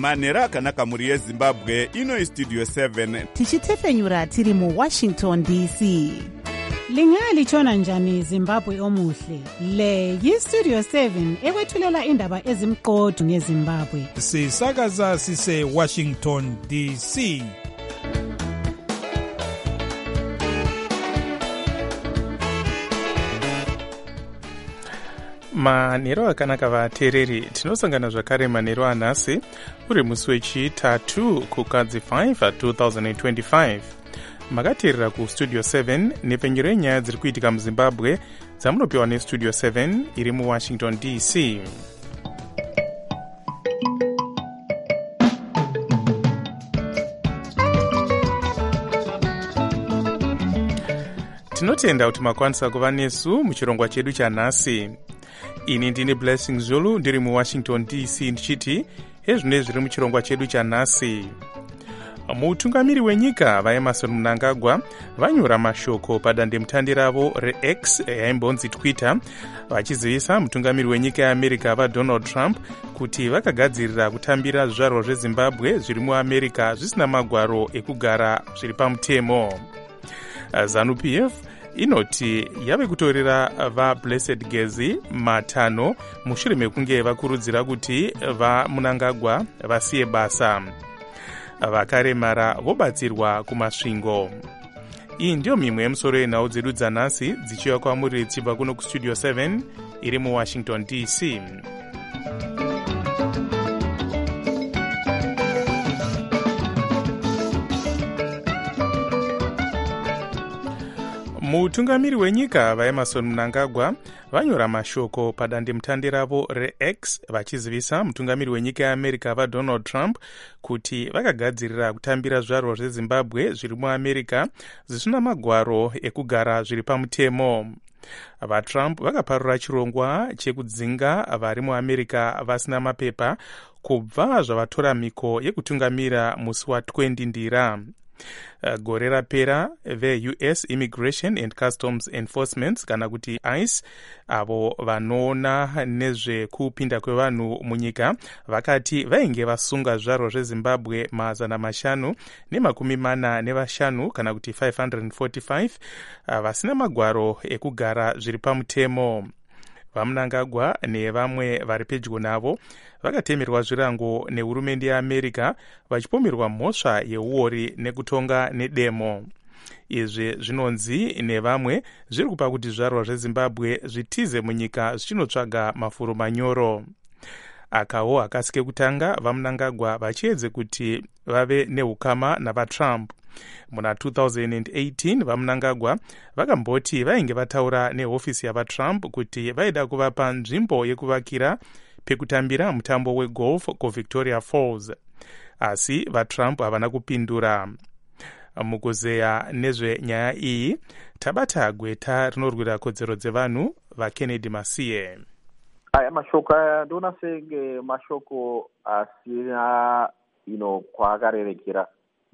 manhero akanaka mhuri yezimbabwe. Ino Studio 7 tichitefenyura tiri muWashington DC. Lingalitshona njani Zimbabwe omuhle? Le yiStudio 7 ekwethulela indaba ezimqotho ngeZimbabwe. Sisakaza sise Washington DC. Manhero akanaka vateereri, tinosangana zvakare manhero anhasi uri musi wechitatu kukadzi 5 2025. Makateerera kuStudio 7 nepfenyuro yenyaya dziri kuitika muZimbabwe dzamunopiwa neStudio 7 iri muWashington DC. Tinotenda kuti makwanisa kuva nesu muchirongwa chedu chanhasi. Ini ndini Blessing Zulu ndiri muWashington DC ndichiti ezvino zviri muchirongwa chedu chanhasi. Mutungamiri wenyika vaEmmerson Mnangagwa vanyora mashoko padandemutande ravo reX yaimbonzi Twitter vachizivisa mutungamiri wenyika yeAmerica vaDonald Trump kuti vakagadzirira kutambira zvizvarwa zveZimbabwe zviri muAmerica zvisina magwaro ekugara zviri pamutemo. ZANU-PF inoti yave kutorera vaBlessed Gezi matano mushure mekunge vakurudzira kuti vaMnangagwa vasiye basa. Vakaremara vobatsirwa kumasvingo. Iyi ndiyo mimwe yemusoro yenhau dzedu dzanhasi dzichiuya kwamuri dzichibva kuno kuStudio 7 iri muWashington DC. Mutungamiri wenyika vaEmmerson Mnangagwa vanyora mashoko padandemutande ravo reX vachizivisa mutungamiri wenyika yeAmerica vaDonald Trump kuti vakagadzirira kutambira zvizvarwa zveZimbabwe zviri muAmerica zvisina magwaro ekugara zviri pamutemo. VaTrump vakaparura chirongwa chekudzinga vari muAmerica vasina mapepa kubva zvavatora mhiko yekutungamira musi wa20 Ndira. Gore rapera veUS Immigration and Customs Enforcement kana kuti ICE avo vanoona nezvekupinda kwevanhu munyika vakati vainge vasunga zvizvarwa zveZimbabwe 545 kana kuti 545 vasina magwaro ekugara zviri pamutemo. VaMnangagwa nevamwe vari pedyo navo vakatemerwa zvirango nehurumende yeAmerica vachipomerwa mhosva yeuori nekutonga nedemo. Izvi zvinonzi nevamwe zviri kupa kuti zvizvarwa zveZimbabwe zvitize munyika zvichinotsvaga mafuro manyoro. Akawo akasike kutanga vaMnangagwa vachiedze kuti vave neukama navaTrump. Muna 2018 vaMnangagwa vakamboti vainge vataura nehofisi yavaTrump kuti vaida kuvapa nzvimbo yekuvakira pekutambira mutambo wegolf kuVictoria Falls, asi vaTrump havana kupindura. Mukuzeya nezvenyaya iyi tabata gweta rinorwira kodzero dzevanhu vaKennedy Masiye. Aya mashoko ndoona senge mashoko asina kwaakarerekera,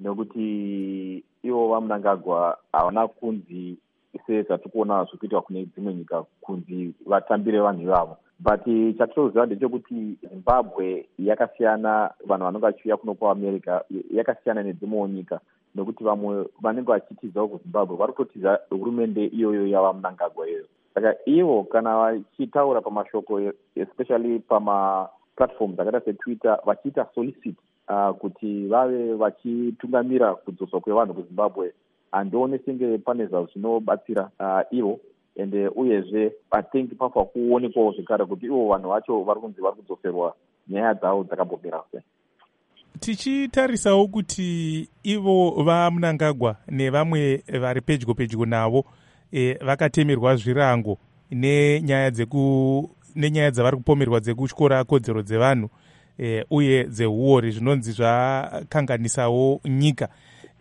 nekuti ivo vaMnangagwa havana kunzi sezvatikuona zvikuitwa kune dzimwe nyika kunzi vatambire vanhu ivavo. But chatinoziva ndechekuti Zimbabwe yakasiyana, vanhu vanenge vachiuya kuno kuAmerica yakasiyana nedzimwewo nyika, nekuti vamwe vanenge vachitizawo kuZimbabwe vari kutotiza hurumende iyoyo yavaMnangagwa iyoyo. Saka ivo kana vachitaura pamashoko especially pamaplatform dzakaita seTwitter vachiita solicit kuti vave vachitungamira kudzoswa kwevanhu kuZimbabwe, handione senge pane zvinobatsira ivo. Ende uyezve I pafa kuonekwawo zvekare kuti ivo vanhu vacho vari kunzi vari kudzoserwa nyaya dzavo dzakambomira sei. Tichitarisawo kuti ivo vaMnangagwa nevamwe vari pedyo navo vakatemerwa zvirango nenyaya dzavari kupomerwa dzekutyora kodzero dzevanhu uye dzeuori zvinonzi zvakanganisawo nyika.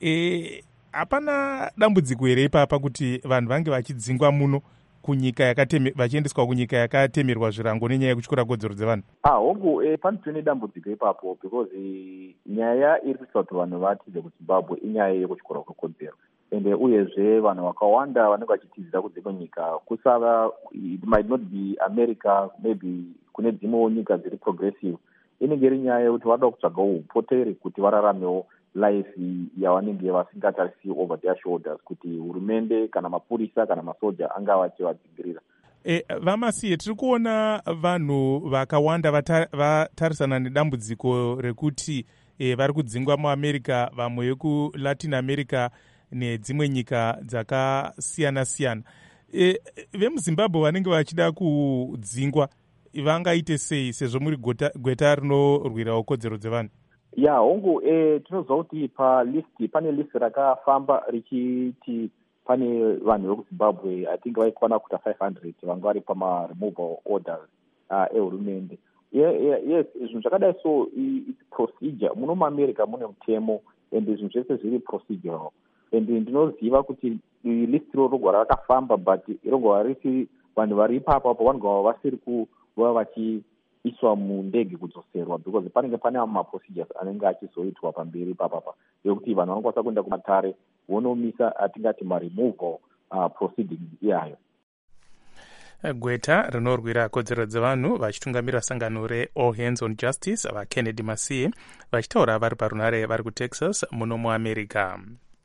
Hapana dambudziko here ipapa kuti vanhu vange vachidzingwa muno kunyika vachiendeswa kunyika yakatemerwa zvirango nenyaya yekutyora kodzero dzevanhu? Hongu panotwe nedambudziko ipapo, because nyaya iri kuita kuti vanhu vatize kuZimbabwe inyaya yekutyora kwekodzero. Ende uyezve vanhu vakawanda vanenge vachitizira kudzimwe nyika kusava, it might not be America, maybe kune dzimwewo nyika dziri progressive, inenge iri nyaya yekuti vada kutsvagawo upoteri kuti vararamewo life yavanenge vasingatarisi over their shoulders, kuti hurumende kana mapurisa kana masoja angava achivadzingirira. Vamasiye, tiri kuona vanhu vakawanda vatarisana nedambudziko rekuti vari kudzingwa muamerica, vamwe vekulatin america nedzimwe nyika dzakasiyana-siyana. VemuZimbabwe vanenge vachida kudzingwa vangaite sei, sezvo muri gweta rinorwirawo kodzero dzevanhu? Hongu, tinoziva kuti pane list rakafamba richiti pane vanhu vekuZimbabwe I think vaikwana kuta 500 vanga vari pama-removal orders ehurumende. Yes, zvinhu zvakadai so it's procedure. Muno muAmerica mune mutemo ende zvinhu zvese zviri procedural. Ende ndinoziva kuti list rogwara rakafamba, but rogwara risi vanhu vari ipapo vanogwara vasiri kuva vachiiswa mundege kudzoserwa, because panenge pane maprocedures anenge achizoitwa pamberi papapa yekuti vanhu vanokwanisa kuenda kumatare vonomisa atingati maremoval proceedings iyayo. Gweta rinorwira kodzero dzevanhu vachitungamira sangano reAll Hands on Justice vaKennedy Masiye vachitaura vari parunare vari kuTexas muno muAmerica.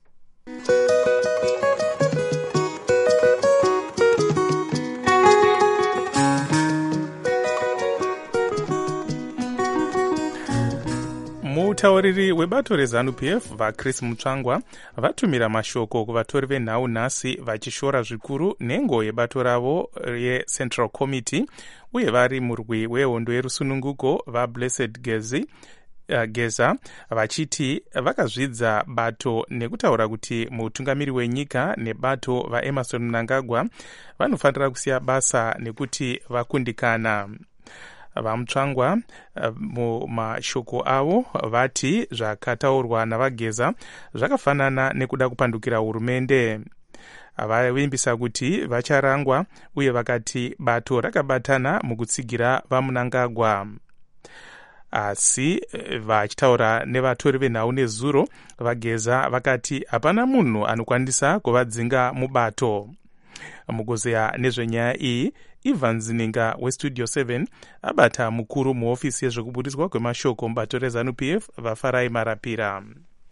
Mutauriri webato reZANU-PF vaChris Mutsvangwa vatumira mashoko kuvatori venhau nhasi vachishora zvikuru nhengo yebato ravo yeCentral Committee uye vari murwi wehondo yerusununguko vaBlessed Geza vachiti vakazvidza bato nekutaura kuti mutungamiri wenyika nebato vaEmmerson Mnangagwa vanofanira kusiya basa nekuti vakundikana. VaMutsvangwa mumashoko avo vati zvakataurwa navaGeza zvakafanana nekuda kupandukira hurumende. Vavimbisa kuti vacharangwa uye vakati bato rakabatana mukutsigira vaMnangagwa. Asi vachitaura nevatori venhau nezuro, vaGeza vakati hapana munhu anokwanisa kuvadzinga mubato. Mukuzeya nezvenyaya iyi, Ivan Zininga weStudio 7 abata mukuru muhofisi yezvekuburiswa kwemashoko mubato reZANU-PF vaFarai Marapira.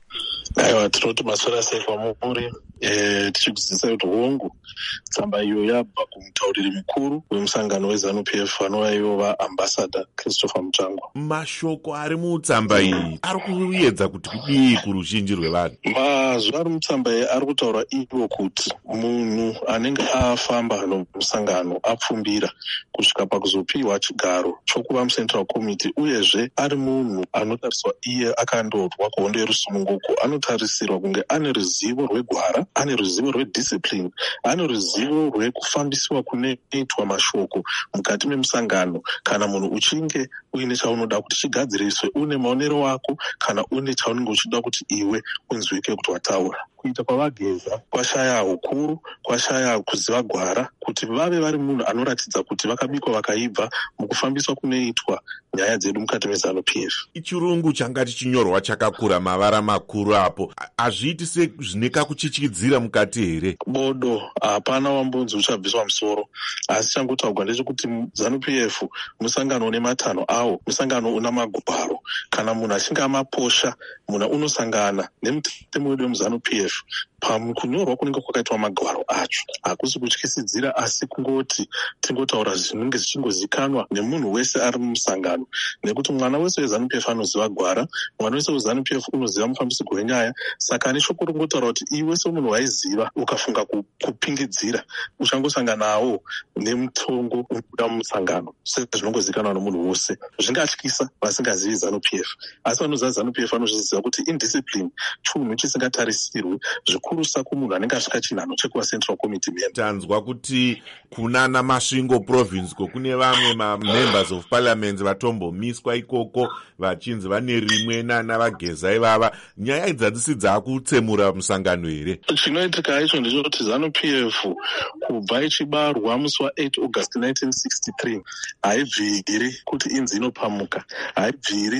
Aiwa, tinoti maswera sei kwamuri, tichikuzidzisa kuti hongu tsamba iyo yabva kumutauriri mukuru wemusangano weZANU-PF anova ivo vaAmbassador Christopher Mutsvangwa. Mashoko ari mutsamba iyi ari kuedza kuti kudii kuruzhinji rwevanhu? Mazwi ari mutsamba iyi ari kutaura ivo kuti munhu anenge afamba nomusangano apfumbira kusvika pakuzopiwa chigaro chokuva muCentral Committee, uyezve ari munhu anotariswa iye akandorwa kuhondo yerusununguko, anotarisirwa kunge ane ruzivo rwegwara, ane ruzivo rwediscipline, ane ruzivo rwekufambisiwa kunoitwa mashoko mukati memusangano. Kana munhu uchinge uine chaunoda kuti chigadziriswe, une maonero wako, kana une chaunenge uchida kuti iwe unzwike kuti wataura. Kuita kwavaGeza kwashaya ukuru, kwashaya kuziva gwara, kuti vave vari munhu anoratidza kuti vakabikwa vakaibva mukufambiswa kunoitwa nyaya dzedu mukati meZANU-PF. Chirungu changa chichinyorwa chakakura mavara makuru apo, hazviiti sezvine kakuchichidzira mukati here? Bodo hapana wambonzi uchabviswa musoro, asi changotaurwa ndechekuti ZANU-PF musangano une matanho awo, musangano una magwaro. Kana munhu achinge amaposha, munhu unosangana nemutemo wedu wemuZANU-PF pakunyorwa kunenge kwakaitwa magwaro acho. Hakusi kutyisidzira, asi kungoti tingotaura zvinenge zvichingozikanwa nemunhu wese ari mumusangano, nekuti mwana wese weZANU-PF anoziva gwara, mwana wese weZANU-PF unoziva mufambisiko wenyaya. Saka ane shoko ringotaura kuti iwe semunhu waiziva ukafunga kupingidzira uchangosanganawo nemutongo unobuda mumusangano sezvinongozikanwa nomunhu wose. Zvingatyisa vasingazivi ZANU-PF, asi vanoziva ZANU-PF vanozviziva kuti indiscipline chinhu chisingatarisirwi, zvikurusa kumunhu anenge asvika chinhano chekuva Central Committee member. Tanzwa kuti kunana Masvingo province kune vamwe members of parliament vatombomiswa ikoko vachinzi vane rimwe navaGeza ivava. Nyaya idzi hadzisi dzakutsemura musangano here? Chinoitika icho ndechekuti ZANU-PF kubva ichibarwa musi wa8 August 1963 haibviri kuti inzi inopamuka, haibviri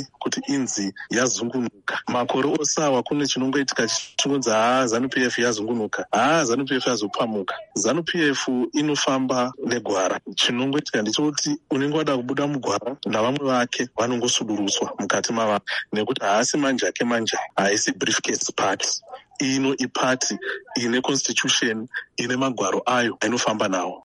hamuzivi kuti inzi yazungunuka. Makore osawa kune chinongoitika chichungunzi ZANU-PF yazungunuka, ZANU-PF yazopamuka. ZANU-PF inofamba negwara. Chinongoitika ndechekuti unenge wada kubuda mugwara navamwe vake vanongosudurutswa mukati mavanhu, nekuti haasi manjake haisi briefcase party. Ino ipati ine constitution, ine magwaro ayo ainofamba nawo.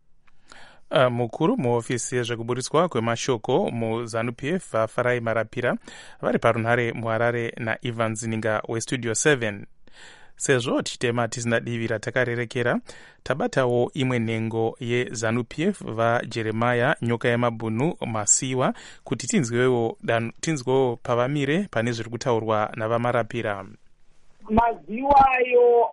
Mukuru muhofisi yezvekuburitswa kwemashoko muZANU-PF vaFarai Marapira vari parunhare muHarare naEvans Ninga westudio 7. Sezvo tichitema tisina divi ratakarerekera, tabatawo imwe nhengo yeZANU-PF vaJeremiah Nyoka Yamabhunu Masiwa kuti tinzwewo pavamire pane zviri kutaurwa navaMarapira. Maziwa ayo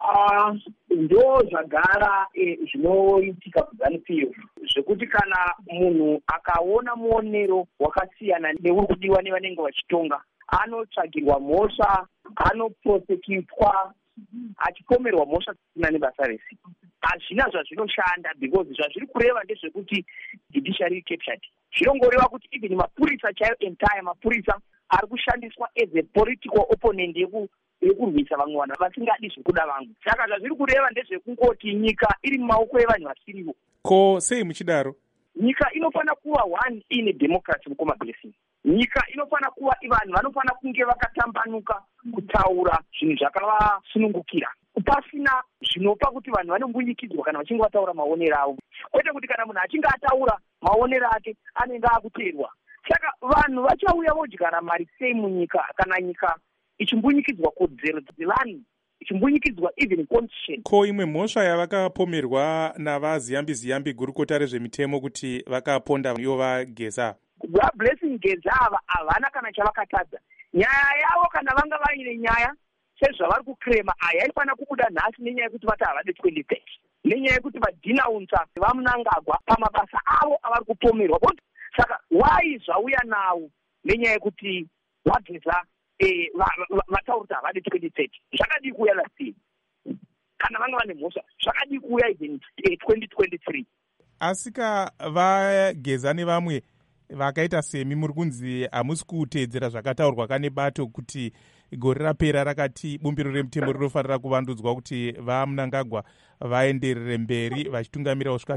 ndo zvagara zvinoitika kuZANU-PF, zvekuti kana munhu akaona muonero wakasiyana neuri kudiwa nevanenge vachitonga, anotsvagirwa mhosva, anoprosekutwa, achipomerwa mhosva kusina nebasa resi. Hazvina zvazvinoshanda, because zvazviri kureva ndezvekuti judiciary captured. Zvinongoreva kuti even mapurisa chaiyo entire mapurisa ari kushandiswa as a political opponent yekurwisa vamwe vanhu vasingadi zvekuda vamwe. Saka zvazviri kureva ndezvekungoti nyika iri mumaoko evanhu vasirivo. Ko sei muchidaro? Nyika inofana kuva one in democracy mukoma blessing. Nyika inofana kuva vanhu vanofana kunge vakatambanuka kutaura zvinhu zvakavasunungukira, pasina zvinopa kuti vanhu vanombunyikidzwa kana vachinge vataura maonero avo, kwete kuti kana munhu achinge ataura maonero ake anenge akuteerwa. Saka vanhu vachauya vodyara mari sei munyika kana nyika ichimbunyikidzwa kodzero dzevanhu, ichimbunyikidzwa even constitution? Ko imwe mhosva yavakapomerwa navaziyambi gurukota rezvemitemo kuti vakaponda ivo vaGeza, vaBlessing Geza ava havana kana chavakatadza. Nyaya yavo kana vanga vaine nyaya sezvavari kukrema yaifana kubuda nhasi, nenyaya yekuti vati havade 2030, nenyaya yekuti vadhinaunza vaMnangagwa pamabasa avo avari kupomerwa. Saka wai zvauya nawo nenyaya yekuti vaGeza vataura kuti havade 2030, zvakadi kuuya last year. Kana vanga vane mhosva zvakadi kuuya even 2023. Asika vaGeza nevamwe vakaita semi muri kunzi hamusi kuteedzera zvakataurwa kane bato kuti gore rapera rakati bumbiro remutemo rinofanira kuvandudzwa kuti vaMnangagwa vaenderere mberi vachitungamira kusvika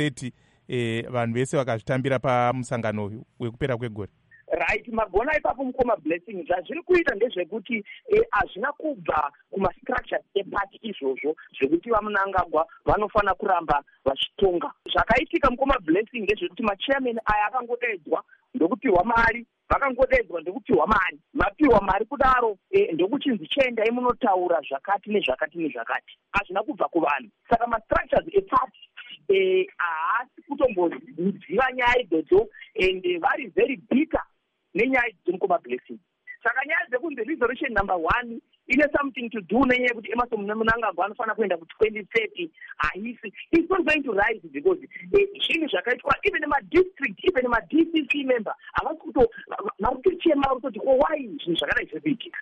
2030, vanhu vese vakazvitambira pamusangano wekupera kwegore. Right, magona ipapo mukoma Blessing, zvazviri kuita ndezvekuti hazvina kubva kumastructures epati izvozvo zvekuti vaMnangagwa vanofana kuramba vachitonga. Zvakaitika mukoma Blessing ndezvekuti machairman aya akangodedzwa ndokupiwa mari, vakangodedzwa ndokupiwa mari, vapiwa mari kudaro ndokuchinzi chiendai munotaura zvakati nezvakati nezvakati. Hazvina kubva kuvanhu. Saka mastructures epati haasi kutomboziva nyaya idzodzo, and vari very bitter nenyaya dzomukoma Blessing. Saka nyaya dzekunzi resolution number 1 ine something to do nenyaya yekuti Emmerson Mnangagwa anofanira kuenda ku2030 haisi. It's not going to rise because zvinhu zvakaitwa even nemadistrict, even nemadCC member havasi kutochema kutoti why zvinhu zvakadai zviriitika.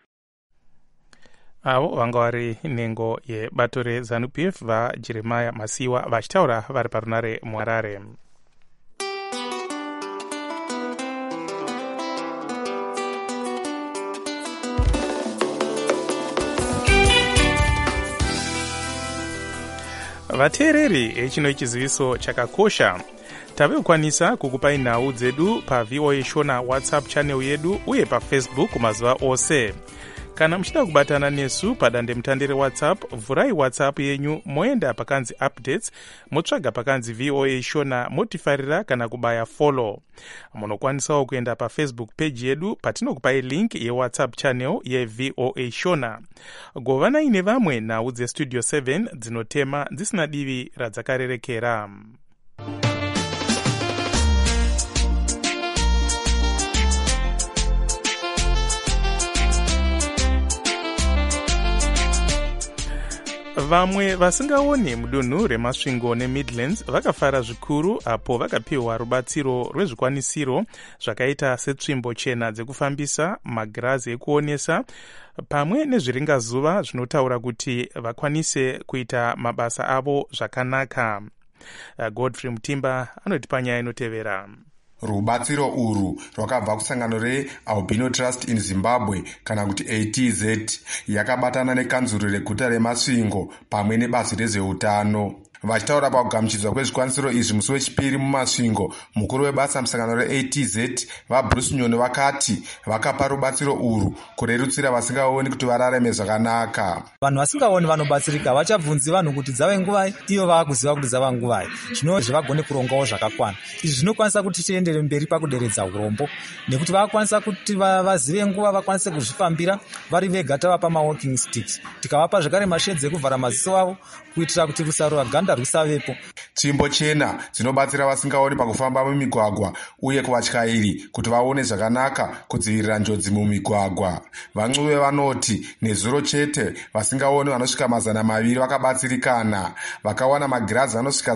Avo vanga vari nhengo yebato reZANU-PF vaJeremiah Masiwa vachitaura vari parunhare muHarare. Vateereri, echino chiziviso chakakosha. Tavekwanisa kukupai nhau dzedu paVOA Shona WhatsApp channel yedu uye paFacebook mazuva ose. Kana muchida kubatana nesu padande mutandire WhatsApp, vhurai WhatsApp yenyu moenda pakanzi updates, motsvaga pakanzi VOA Shona, motifarira kana kubaya follow. Munokwanisawo kuenda paFacebook page yedu patinokupai link yeWhatsApp channel yeVOA Shona. Govanai nevamwe nhau dzestudio 7 dzinotema dzisina divi radzakarerekera. Vamwe vasingaone mudunhu remasvingo neMidlands vakafara zvikuru apo vakapiwa rubatsiro rwezvikwanisiro zvakaita setsvimbo chena dzekufambisa, magirazi ekuonesa pamwe nezviringazuva zvinotaura kuti vakwanise kuita mabasa avo zvakanaka. Godfrey Mutimba anotipa nyaya inotevera. Rubatsiro urwu rwakabva kusangano reAlbino Trust in Zimbabwe kana kuti ATZ yakabatana nekanzuro reguta reMasvingo pamwe nebazi rezveutano. Vachitaura pakugamuchidzwa kwezvikwanisiro izvi musi wechipiri muMasvingo, mukuru webasa musangano reATZ vaBruce Nyoni vakati vakapa rubatsiro urwu kurerutsira vasingaoni kuti vararame zvakanaka. Vanhu vasingaoni vanobatsirika vachabvunzi vanhu kuti dzave nguvai, iyo vakuziva kuti dzava nguvai, zvinova vagone kurongawo zvakakwana. Izvi zvinokwanisa kuti tiendere mberi pakuderedza urombo, nekuti vakwanisa kuti vazive nguva vakwanise kuzvifambira vari vega tavapa mawalking sticks, tikavapa zvakare mashedzi ekuvhara maziso avo kuitira kuti rusaro rwaganda rwisavepo. Tsvimbo chena dzinobatsira vasingaoni pakufamba mumigwagwa uye kuvatyairi kuti vaone zvakanaka kudzivirira njodzi mumigwagwa. Vancuve vanoti nezuro chete vasingaoni vanosvika 200 vakabatsirikana. Vakawana magirazi anosvika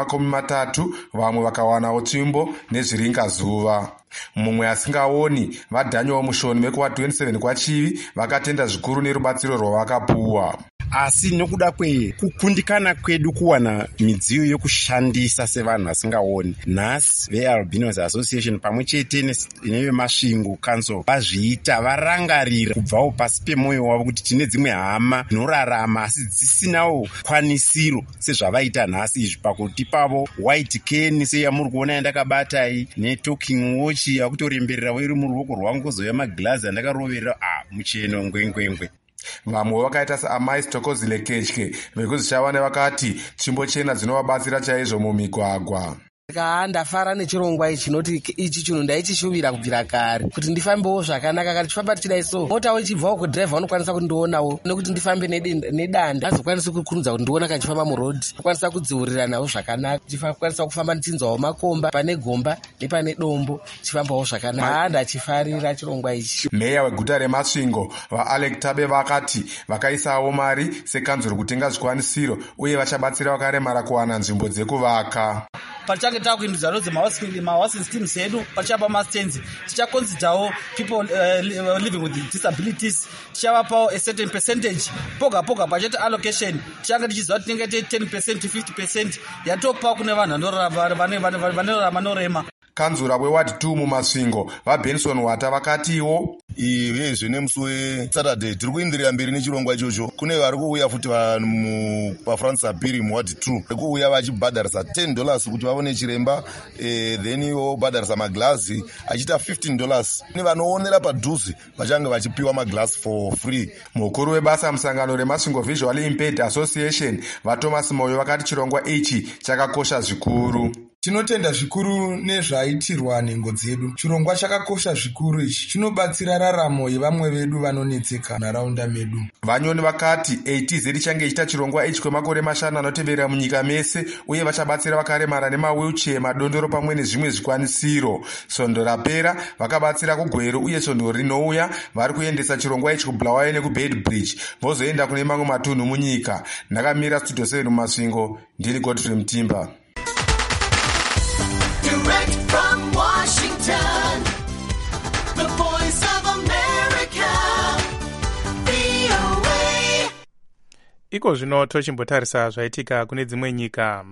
130, vamwe vakawanawo tsvimbo nezviringa zuva. Mumwe asingaoni vaDaniel Mushoni vekuwa 27 kwachivi vakatenda zvikuru nerubatsiro rwavakapuwa. Asi nokuda kwekukundikana kwedu kuwana midziyo yokushandisa sevanhu vasingaoni, nhasi veAlbinos Association pamwe chete neveMasvingo Council vazviita varangarira kubvawo pasi pemwoyo wavo kuti tine dzimwe hama dzinorarama asi dzisinawo kwanisiro sezvavaita nhasi izvi pakuti pavo white cane seyamuri kuona yandakabatai netalking watch yakutoremberera iri muruoko rwangu kuzouya magirazi andakaroverera mucheno ngwengwengwe. Vamwe vakaita saamai Stokozile Ketye vekuzvishava nevakati tsvimbo chena dzinovabatsira chaizvo mumigwagwa. Ndafara nechirongwa ichi noti ichi chinhu ndaichishuvira kubvira kare kuti ndifambewo zvakanaka kana tichifamba tichidai so mota ichibvawo kudhiraivha unokwanisa kundionawo nekuti ndifambe nedanda azokwanisa kukurudza kuti ndiona kachifamba murodhi akwanisa kudziurira nawo zvakanaka chifakwanisa kufamba ndichinzawo makomba pane gomba nepane dombo chifambawo zvakanaka. Ndachifarira chirongwa ichi. Meya weguta reMasvingo vaAlec Tabe vakati vakaisawo mari sekanzuro kutenga zvikwanisiro uye vachabatsira vakaremara kuwana nzvimbo dzekuvaka. Pachange takuindudzano dzemahouses teams edu pachapa mastenzi tichakonsidhawo people living with disabilities tichavapawo a certain percentage poga pachete allocation tichange tichiziva tinenge 10% to 50% yatopa kune vanhu vanorarama norema. Kanzura weward 2 muMasvingo vaBenson Wata vakatiwo izvi nemusi weSaturday tiri kuindirira mberi nechirongwa ichocho. Kune vari kuuya futi vanhu paFrance Apiri muward 2 vari kuuya vachibhadharisa $10 kuti vaone chiremba, then ivo bhadharisa maglazi achiita $15. Kune vanoonera padhuze vachange vachipiwa maglazi for free. Mukuru webasa musangano reMasvingo Visually Impaired Association vaThomas Moyo vakati chirongwa ichi chakakosha zvikuru. Tinotenda zvikuru nezvaitirwa nhengo dzedu. Chirongwa chakakosha zvikuru ichi chinobatsira raramo yevamwe vedu vanonetseka nharaunda medu. Vanyoni vakati ATZ ichange ichita chirongwa ichi kwemakore 5 anotevera munyika mese uye vachabatsira vakaremara nemawheelchair, madondoro pamwe nezvimwe zvikwanisiro. Svondo rapera vakabatsira kuGweru uye svondo rinouya vari kuendesa chirongwa ichi kuBulawayo nekuBedbridge vozoenda kune mamwe matunhu munyika. Ndakamira Studio 7 muMasvingo, ndini Godfrey Mutimba. Direct from Washington, the voice of America, VOA. Iko zvino tochimbotarisa zvaitika kune dzimwe nyika.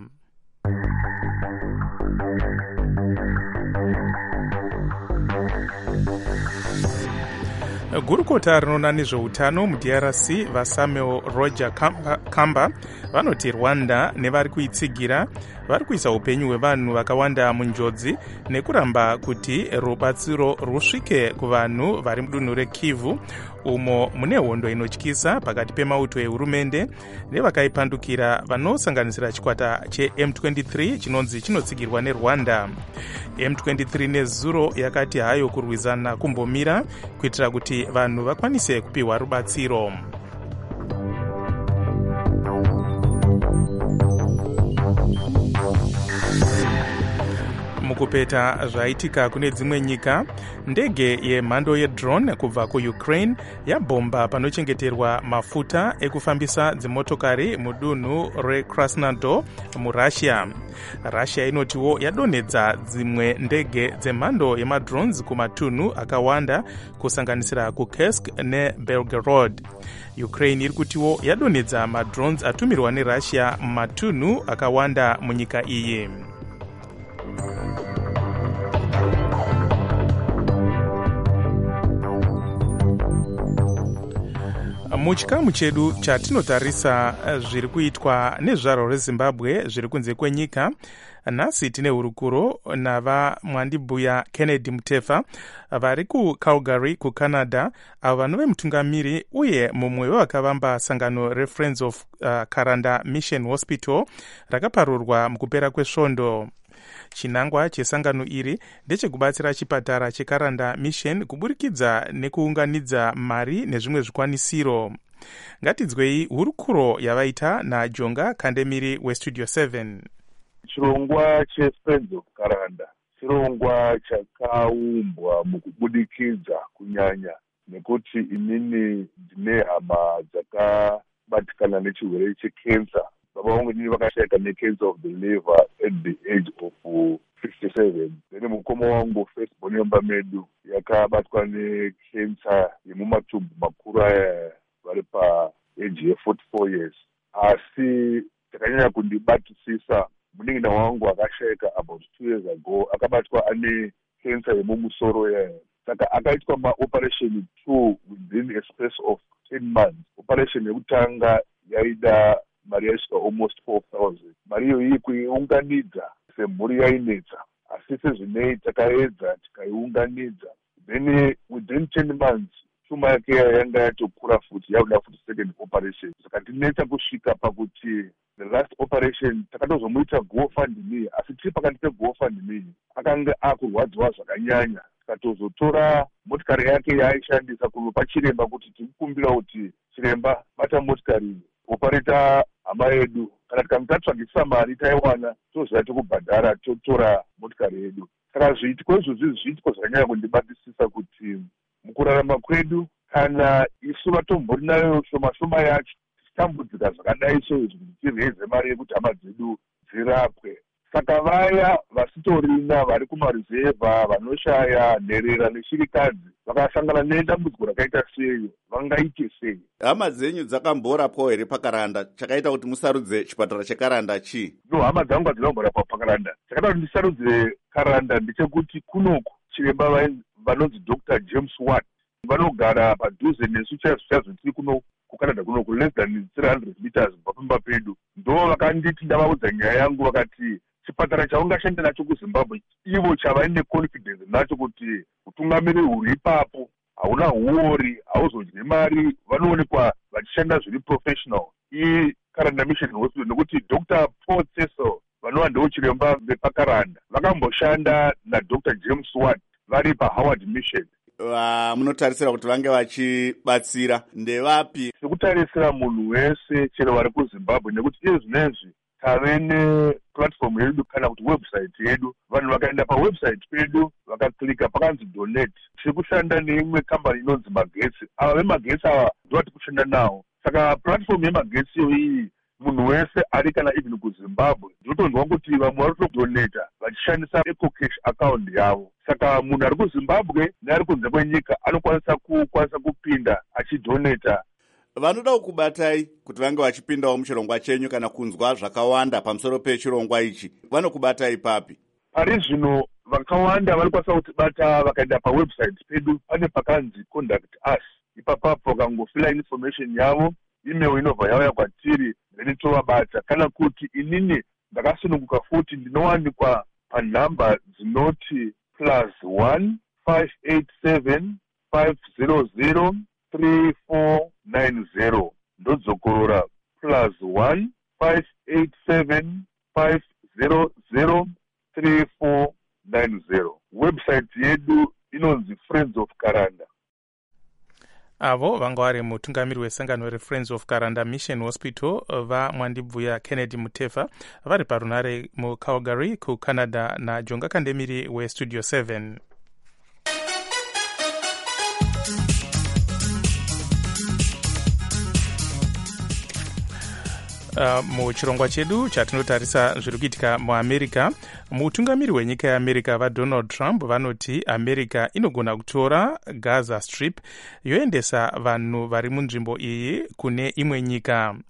Gurukota rinoona nezveutano muDRC vaSamuel Roger Kamba vanoti Rwanda nevari kuitsigira vari kuisa upenyu hwevanhu vakawanda munjodzi nekuramba kuti rubatsiro rusvike kuvanhu vari mudunhu reKivu umo mune hondo inotyisa pakati pemauto ehurumende nevakaipandukira vanosanganisira chikwata cheM23 chinonzi chinotsigirwa neRwanda. M23 nezuro yakati hayo kurwizana kumbomira kuitira kuti vanhu vakwanise kupiwa rubatsiro. Mukupeta zvaitika kune dzimwe nyika, ndege yemhando yedrone kubva kuUkraine yabhomba panochengeterwa mafuta ekufambisa dzimotokari mudunhu reKrasnodar muRussia. Russia inotiwo yadonhedza dzimwe ndege dzemhando yemadrones kumatunhu akawanda kusanganisira kuKursk neBelgorod. Ukraine iri kutiwo yadonhedza madrones atumirwa neRussia mumatunhu akawanda munyika iyi. Muchikamu chedu chatinotarisa zviri kuitwa nezvaro reZimbabwe zviri kunze kwenyika, nhasi tine hurukuro nava Mwandibhuya Kennedy Mutefa vari kuCalgary kuCanada, avo vanove mutungamiri uye mumwe wevakavamba sangano reFriends of Karanda Mission Hospital rakaparurwa mukupera kwesvondo. Chinangwa chesangano iri ndechekubatsira chipatara cheKaranda Mission kuburikidza nekuunganidza mari nezvimwe zvikwanisiro. Ngatinzwei hurukuro yavaita naJonga Kandemiri weStudio 7. Chirongwa cheFriends of Karanda chirongwa chakaumbwa mukubudikidza kunyanya nekuti inini ndine hama dzakabatikana nechirwere chekensa. Baba vangu ndini vakashayika necancer of the liver at the age of 57. Then mukoma wangu firstborn yomba medu yakabatwa necancer yemumatumbu makuru aya vari paage ye44 years. Asi takanyanya kundibatisisa munin'ina wangu akashayika about 2 years ago, akabatwa ane cancer yemumusoro yaya. Saka akaitwa maoperation 2 within a space of 10 months. Operation yekutanga yaida mari yaisvika almost 4,000. Mari iyoyi kuiunganidza semhuri yainetsa, asi sezvinei takaedza tikaiunganidza. Then within 10 months shuma yake yanga yatokura futi, yakuda futi second operation. Saka tinetsa kusvika pakuti the last operation takatozomuita GoFundMe, asi tiri pakati peGoFundMe akanga akurwadziwa zvakanyanya. Tikatozotora motikari yake yaaishandisa kunopa chiremba kuti tikukumbira kuti chiremba bata motikari opareta hama yedu, kana tikamutatsvagisa mari taiwana toziva tokubhadhara totora motikari yedu. Saka zviitiko izvozvi zviitiko zvakanyanya kundibatisisa kuti mukurarama kwedu kana isu vatombori nayo shoma yacho tichitambudzika zvakadai soizvi tireze mari yekuti hama dzedu dzirapwe. Saka vaya vasitorina vari kumaruzevha vanoshaya nherera neshirikadzi vakasangana nedambudziko rakaita seyo vangaite sei? Hama dzenyu dzakamborapwa here paKaranda? Chakaita kuti musarudze chipatara cheKaranda chii? No, hama dzangu hadzamborapwa paKaranda. Chakaita kuti ndisarudze Karanda ndechekuti kunoku chiremba vanonzi Dr. James Watt vanogara padhuze nesu chaizvo tiri kuno kuKanada kunoku less than 300 meters pamba pedu. Ndo vakanditi ndavaudza nyaya yangu vakati chipatara chaungashanda nacho kuZimbabwe ivo chavaine confidence nacho kuti utungamiri huri ipapo hauna huori, hauzodyi mari, vanoonekwa vachishanda zviri professional. Karanda Mission Hospital nekuti Dr. Paul Cecil vanova ndivo chiremba vepaKaranda vakamboshanda naDr. James Watt vari paHoward Mission. Munotarisira kuti vange vachibatsira ndevapi? Sekutarisira munhu wese chero vari kuZimbabwe, nekuti iye zvinezvi tave neplatform yedu kana kuti website yedu. Vanhu vakaenda pawebsite pedu vakaklika pakanzi donate, tiri kushanda neimwe kambani inonzi Magetsi. Ava vemagetsi ava ndovati kushanda nawo. Saka platform yemagetsi iyi munhu wese ari kana even kuZimbabwe ndotonzwa kuti vamwe vari kutodonata vachishandisa EcoCash account yavo. Saka munhu ari kuZimbabwe neari kunze kwenyika anokwanisa kupinda achidonata. Vanoda kukubatai kuti vange vachipindawo muchirongwa chenyu kana kunzwa zvakawanda pamusoro pechirongwa ichi, vanokubatai papi? Pari zvino vakawanda vanokwanisa kutibata vakaenda pawebsite pedu, pane pakanzi contact us. Ipapapo vakangofila information yavo, email inobva yauya kwatiri, then tovabata. Kana kuti inini ndakasununguka futi ndinowanikwa panhamba dzinoti +1 587 500 3490. Ndodzokorora +1 587 500 3490. Website yedu inonzi Friends of Karanda. Avo vanga vari mutungamiri wesangano reFriends of Karanda Mission Hospital vaMwandibhuya Kennedy Mutefa vari parunare muCalgary kuCanada naJonga Kandemiri weStudio 7. Muchirongwa chedu chatinotarisa zviri kuitika muAmerica, mutungamiri wenyika yeAmerica vaDonald Trump vanoti America inogona kutora Gaza Strip yoendesa vanhu vari munzvimbo iyi kune imwe nyika.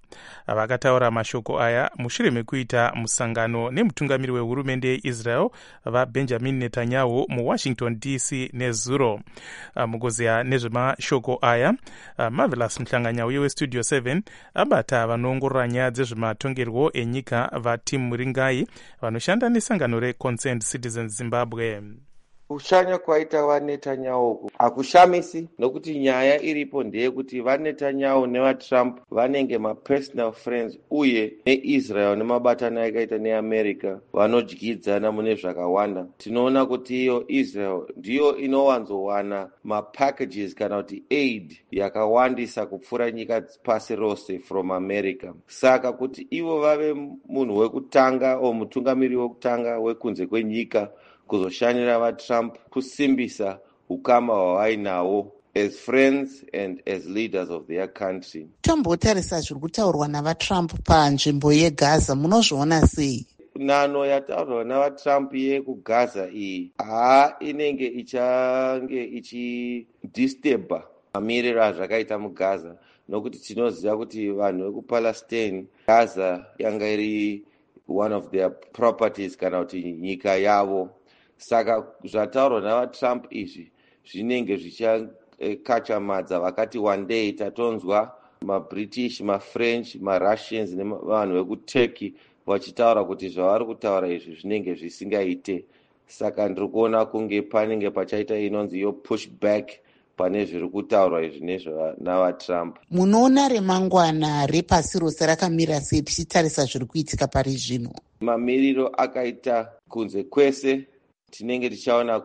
vakataura mashoko aya mushure mekuita musangano nemutungamiri wehurumende yeisrael vabenjamin netanyahu muwashington dc nezuro. Mugoziya nezvemashoko aya marvelous muhlanganya uye westudio 7 abata vanoongorora nyaya dzezvematongerwo enyika vatim muringai vanoshanda nesangano reconcerned citizens zimbabwe. Kushanya kwaita vaNetanyahu hakushamisi, nokuti nyaya iripo ndeyekuti vaNetanyahu nevaTrump vanenge mapersonal friends, uye neIsrael nemabatano akaita neAmerica vanodyidzana mune zvakawanda. Tinoona kuti iyo Israel ndiyo inowanzowana mapackages kana kuti aid yakawandisa kupfuura nyika pasi rose from America. Saka kuti ivo vave munhu wekutanga o mutungamiri wekutanga wekunze kwenyika kuzoshanyira vaTrump kusimbisa ukama hwavainahwo as friends and as leaders of their country. Tombotarisa zviri kutaurwa navaTrump panzvimbo yeGaza, munozviona sei? Nano yataurwa navaTrump yekuGaza iyi inenge ichange ichidisturba mamiriro azvakaita muGaza, nokuti tinoziva kuti vanhu vekupalestine Gaza yanga iri one of their properties kana kuti nyika yavo. Saka zvataurwa navaTrump izvi zvinenge zvichakachamadza vakati one day tatonzwa maBritish, maFrench, maRussians nevanhu vekuTurkey vachitaura kuti zvavari kutaura izvi zvinenge zvisingaite. Saka ndiri kuona kunge panenge pachaita inonzi yo pushback pane zviri kutaurwa izvi navaTrump. Munoona remangwana repasi rose rakamira sei tichitarisa zviri kuitika pari zvino? Mamiriro akaita kunze kwese tinenge tichaona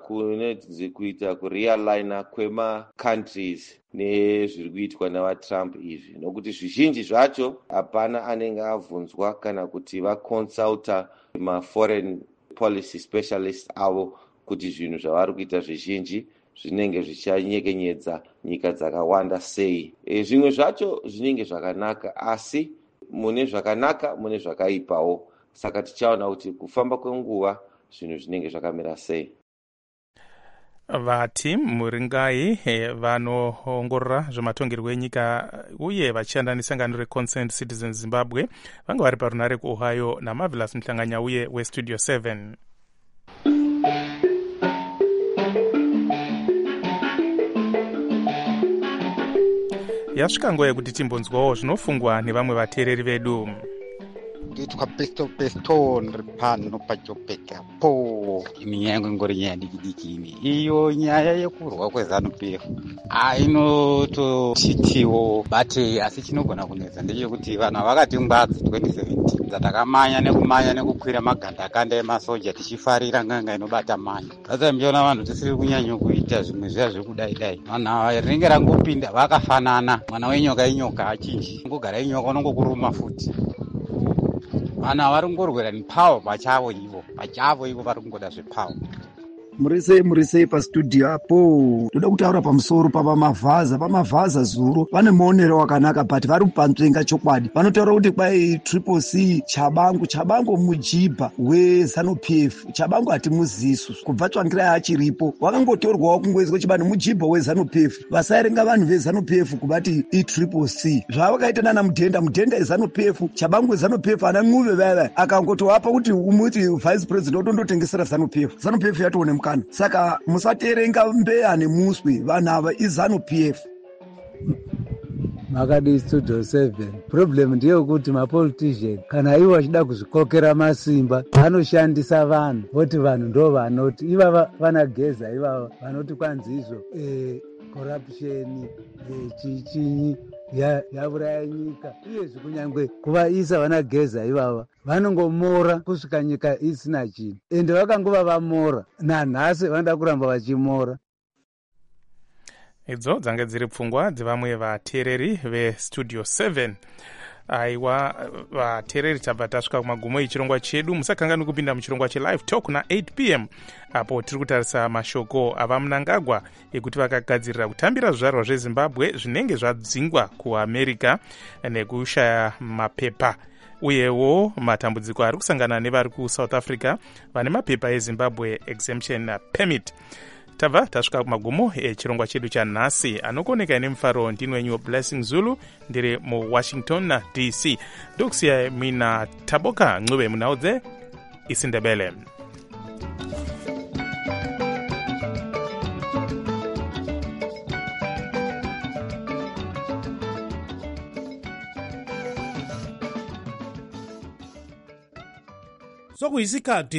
kuita kurealina kwema-countries nezviri kuitwa navaTrump izvi, nokuti zvizhinji zvacho hapana anenge abvunzwa kana kuti vaconsulta ma-foreign policy specialist avo kuti zvinhu zvavari kuita zvizhinji zvinenge zvichanyekenyedza nyika dzakawanda sei. Zvimwe zvacho zvinenge zvakanaka, asi mune zvakanaka mune zvakaipawo. Saka tichaona kuti kufamba kwenguva zvinhu zvinenge zvakamira sei. Vatim muringai vanoongorora zvematongerwo enyika uye vachishanda nesangano reconcerned citizens zimbabwe vanga vari parunare kuOhio namarvelous muhlanganya uye westudio 7. Yasvika nguva yekuti timbonzwawo zvinofungwa nevamwe vateereri vedu. Nditwa pesto ndiri pano pachopeka po ini yangu ngori nyaya diki ini iyo nyaya yekurwa kweZANU-PF inotositiwo bate asi chinogona kunetsa ndechekuti vanhu vakati ngwadzi 2017 dzatakamanya nekukwira magandakanda emasoja tichifarira nganga inobata manya. Saka mbiona vanhu tisiri kunyanya kuita zvimwe zviya zvekudai vanhu ava rinenge rangopinda vakafanana, mwana wenyoka inyoka achinji ngogara inyoka unongokuruma futi. Vanhu vari kungorwera nepawo pachavo ivo vari kungoda zvepawo. Murisei pastudio apo. Ndoda kutaura pamusoro pamavhaza zuro vane muonero wakanaka, but vari kupanzvenga chokwadi. Vanotaura kuti kwai Triple C Chabangu mujibha weZANU-PF. Chabangu hatimuzisu kubva tsvangira achiripo, wakangotorwawo kungoiswa chibani mujibha weZANU-PF. Vasaerenga vanhu veZANU-PF kubati iTriple C. Zvavakaita nana Mudhenda weZANU-PF, Chabangu weZANU-PF, ana Ncube vaya akangotowapa kuti umuti vice president otondotengesera ZANU-PF. ZANU-PF yatone. Saka musaterenga mbeya nemuswe, vanhu ava iZANU-PF. Makadi studio 7 problem ndeyekuti mapolitician kana ivo vachida kuzvikokera masimba vanoshandisa vanhu voti vanhu ndo vanoti ivava vanageza ivava vanoti kwanzi izvo corruption chichinyi yauraya nyika uyezve kunyangwe kuvaisa vanageza ivava vanongomora kusvika nyika isina chinhu ende vakangova vamora nanhasi vanoda kuramba vachimora. Idzo dzange dziri pfungwa dzevamwe vateereri vestudio 7. Aiwa vateereri tabva tasvika kumagumo echirongwa chedu. Musakanganwa kupinda muchirongwa chelive talk na 8 p.m. apo tiri kutarisa mashoko ava Mnangagwa ekuti vakagadzirira kutambira zvizvarwa zveZimbabwe zvinenge zvadzingwa kuAmerica nekushaya mapepa, uyewo matambudziko ari kusangana nevari kuSouth Africa vane mapepa eZimbabwe exemption permit. tabva tasvika kumagumo echirongwa chedu chanhasi. anokuoneka ine mufaro ndini wenyu Blessing Zulu ndiri muwashington DC. ndokusiyai mina Taboka Ncube munaudze isindebele. sokuyisikhathi